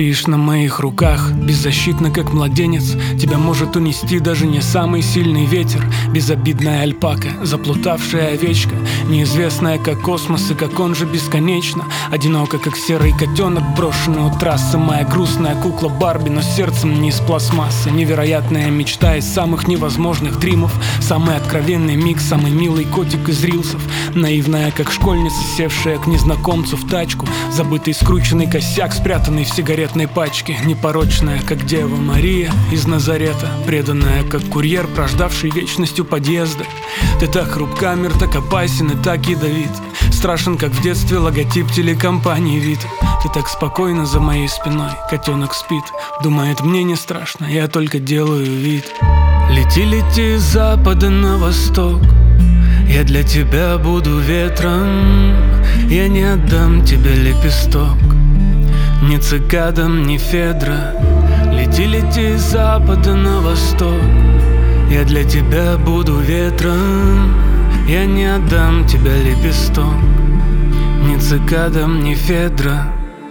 спишь на моих руках, беззащитно, как младенец. Тебя может унести даже не самый сильный ветер. Безобидная альпака, заплутавшая овечка, неизвестная, как космос и как он же бесконечно. Одиноко, как серый котенок, брошенный у трассы. Моя грустная кукла Барби, но сердцем не из пластмассы. Невероятная мечта из самых невозможных дримов. Самый откровенный миг, самый милый котик из рилсов. Наивная, как школьница, севшая к незнакомцу в тачку. Забытый скрученный косяк, спрятанный в сигаретной пачке. Непорочная, как Дева Мария из Назарета. Преданная, как курьер, прождавший вечностью подъезда. Ты так хрупка, мир так опасен и так ядовит. Страшен, как в детстве логотип телекомпании «Вид». Ты так спокойно за моей спиной, котенок спит. Думает, мне не страшно, я только делаю вид. Лети, лети с запада на восток, я для тебя буду ветром. Я не отдам тебе лепесток, ни цикадам, ни Федра. Лети, лети с запада на восток, я для тебя буду ветром. Я не отдам тебе лепесток, ни цикадам, ни Федра.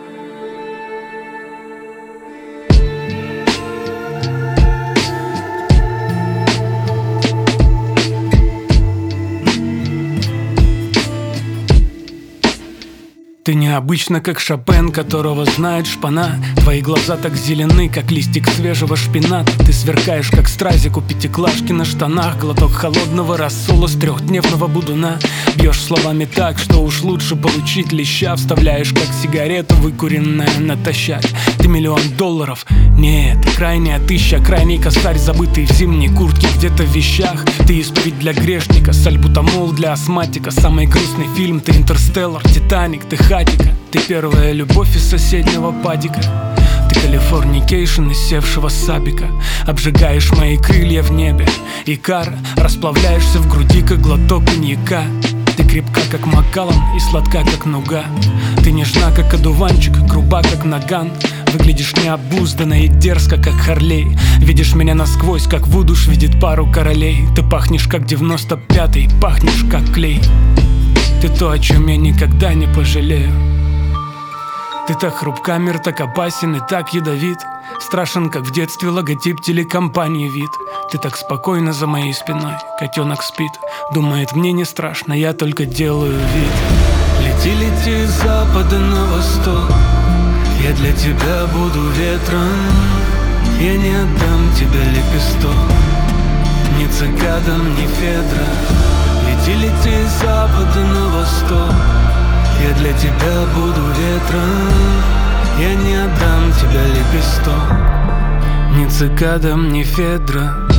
Ты необычна, как Шопен, которого знает шпана. Твои глаза так зелены, как листик свежего шпината. Ты сверкаешь, как стразик у пятиклашки на штанах. Глоток холодного рассола с трехдневного будуна. Бьешь словами так, что уж лучше получить леща. Вставляешь, как сигарету, выкуренная натощак. Ты $1 000 000, нет, крайняя тысяча. Крайний косарь, забытый в зимней куртке где-то в вещах. Ты испить для грешника, сальбутамол для астматика. Самый грустный фильм, ты Интерстеллар, Титаник, ты Хатика. Ты первая любовь из соседнего падика. Ты калифорникейшн из севшего сабика. Обжигаешь мои крылья в небе. Икара, расплавляешься в груди, как глоток коньяка. Ты крепка, как Маккаллан, и сладка, как нуга. Ты нежна, как одуванчик, груба, как наган. Выглядишь необузданно и дерзко, как Харлей. Видишь меня насквозь, как Вудуш видит пару королей. Ты пахнешь, как 95-й, пахнешь, как клей. Ты то, о чем я никогда не пожалею. Ты так хрупка, мир так опасен и так ядовит. Страшен, как в детстве логотип телекомпании «Вид». Ты так спокойно за моей спиной, котенок спит. Думает, мне не страшно, я только делаю вид. Лети, лети с запада на восток, я для тебя буду ветром. Я не отдам тебе лепесток, ни цикадам, ни Федра. Лети, лети с запада на восток, я для тебя буду ветром. Я не отдам тебе лепесток, ни цикадам, ни Федра.